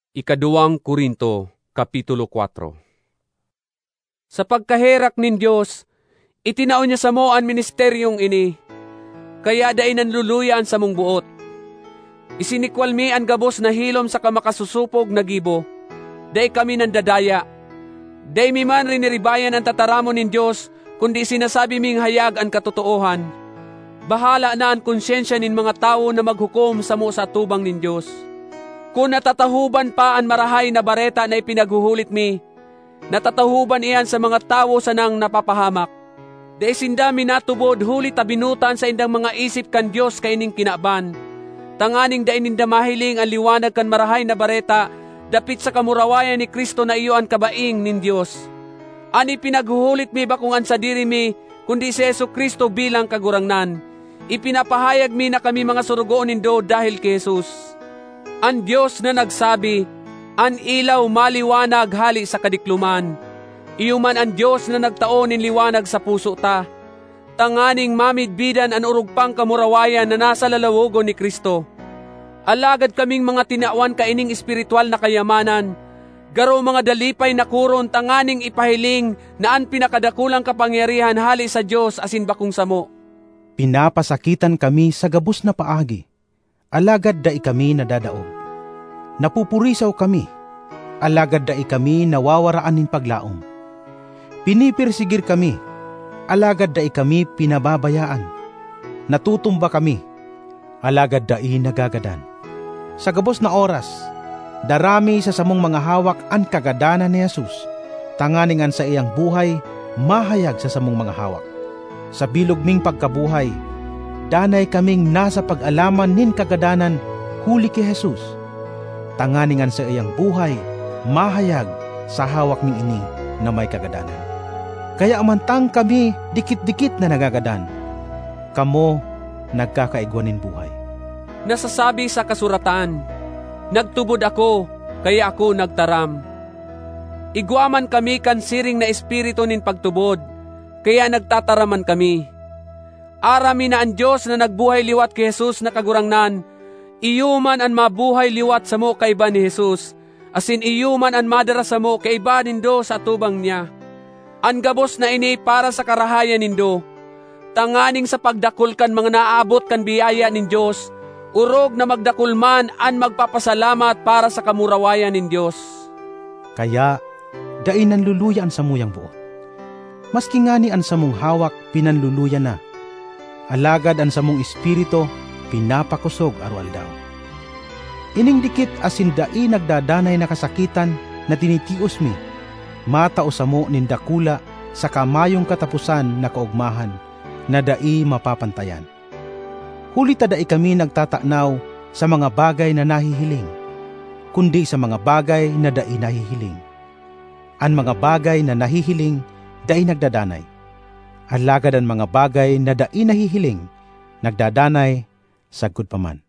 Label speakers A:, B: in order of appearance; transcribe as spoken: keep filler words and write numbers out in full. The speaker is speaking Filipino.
A: Ikaduwang Korinto, Kapitulo four. Sa pagkaherak nin Diyos, itinao niya sa mo ang ministeryong ini, kaya dahi nanluluyan sa mong buot. Isinikwalmi ang gabos na hilom sa kamakasusupog na gibo, dahi kami nandadaya. Dahi mi man riniribayan ang tataramon nin Diyos, kundi sinasabi ming hayag ang katotoohan. Bahala na ang konsyensya nin mga tao na maghukom sa mo sa tubang nin Diyos. Kung natatahuban pa ang marahay na bareta na ipinaghuhulit mi, natatahuban iyan sa mga tao sa nang napapahamak. Dahil sindami natubod huli tabinutan sa indang mga isip kan Diyos kaining kinaban. Tanganing dahin ninda mahiling ang liwanag kan marahay na bareta, dapit sa kamurawayan ni Kristo na iyo ang kabaing nin Diyos. Ani pinaghuhulit mi ba kung an sa diri mi, kundi si Yesu Kristo bilang kagurangnan. Ipinapahayag mi na kami mga surugoon nindo dahil kay Jesus. Ang Diyos na nagsabi, ang ilaw maliwanag hali sa kadikluman. Iyo man ang Diyos na nagtaon nin liwanag sa puso ta. Tanganing mamidbidan ang urugpang kamurawayan na nasa lalawogon ni Kristo. Alagad kaming mga tinawan kaining espiritual na kayamanan. Garo mga dalipay na kuron tanganing ipahiling na ang pinakadakulang kapangyarihan hali sa Diyos asin bakong samo.
B: Pinapasakitan kami sa gabos na paagi. Alagad dai kami nadadaog. Napupurisaw kami. Alagad dai kami nawawaraan nin paglaom. Pinipirsigir kami. Alagad dai kami pinababayaan. Natutumba kami. Alagad dai nagagadan. Sa gabos na oras, darami sa samong mga hawak ang kagadanan ni Jesus. Tanganingan sa iyang buhay, mahayag sa samong mga hawak. Sa bilog ming pagkabuhay, danay kaming nasa pag-alaman nin kagadanan huli kay Jesus. Tanganingan sa iyang buhay, mahayag sa hawak ning ini na may kagadanan. Kaya amantang kami dikit-dikit na nagagadan, kamo nagkakaigwanin buhay.
A: Nasasabi sa kasuratan, nagtubod ako, kaya ako nagtaram. Igwaman kami kan siring na espiritu nin pagtubod, kaya nagtataraman kami. Arami na ang Diyos na nagbuhay liwat kay Jesus na kagurangnan, iyuman ang mabuhay liwat sa mo kaiba ni Jesus, asin iyuman ang madara sa mo kaiba nindo sa tubang niya. Ang gabos na ini para sa karahayan nindo, tanganing sa pagdakul kan mga naabot kan biyaya nin Diyos, urog na magdakul man ang magpapasalamat para sa kamurawayan nin Diyos.
B: Kaya, dain nanluluyan sa muyang buot. Maski nga ni ang samong hawak pinanluluyan na, alagad ang samong espirito pinapakusog arwaldaw. Ining dikit asin dai nagdadanay na kasakitan na tinitios mi, matao sa mo nindakula sa kamayong katapusan na kaugmahan na dai mapapantayan. Huli ta dai kami nagtatanaw sa mga bagay na nahihiling, kundi sa mga bagay na dai nahihiling. Ang mga bagay na nahihiling, dai nagdadanay. Alagad ang mga bagay na dai nahihiling, nagdadanay, sagkod pa man.